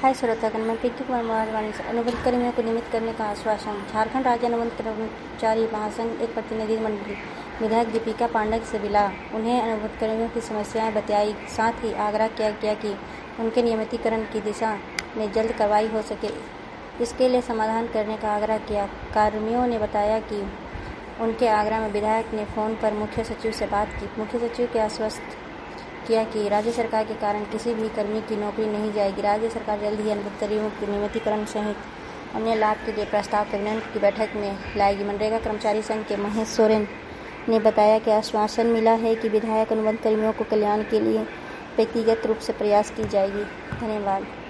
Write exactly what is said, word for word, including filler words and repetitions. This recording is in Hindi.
हाय श्रोतागण, मैं पिंकी कुमार मवाजवानी से अनुबंध कर्मियों को नियमित करने का आश्वासन। झारखंड राज्य अनुबंध कर्मचारी महासंघ एक प्रतिनिधि मंडल विधायक दीपिका पांडेय से मिला। उन्हें अनुबंध कर्मियों की समस्याएं बताई, साथ ही आग्रह किया गया कि उनके नियमितीकरण की दिशा में जल्द कार्रवाई हो सके, इसके लिए समाधान करने का आग्रह किया। कर्मियों ने बताया कि उनके आग्रह में विधायक ने फोन पर मुख्य सचिव से बात की। मुख्य सचिव के आश्वस्त किया कि राज्य सरकार के कारण किसी भी कर्मी की नौकरी नहीं जाएगी। राज्य सरकार जल्द ही अनुबंध कर्मियों के नियमितीकरण सहित अन्य लाभ के लिए प्रस्ताव कैबिनेट की बैठक में लाएगी। मनरेगा कर्मचारी संघ के महेश सोरेन ने बताया कि आश्वासन मिला है कि विधायक अनुबंध कर्मियों को कल्याण के लिए व्यक्तिगत रूप से प्रयास की जाएगी। धन्यवाद।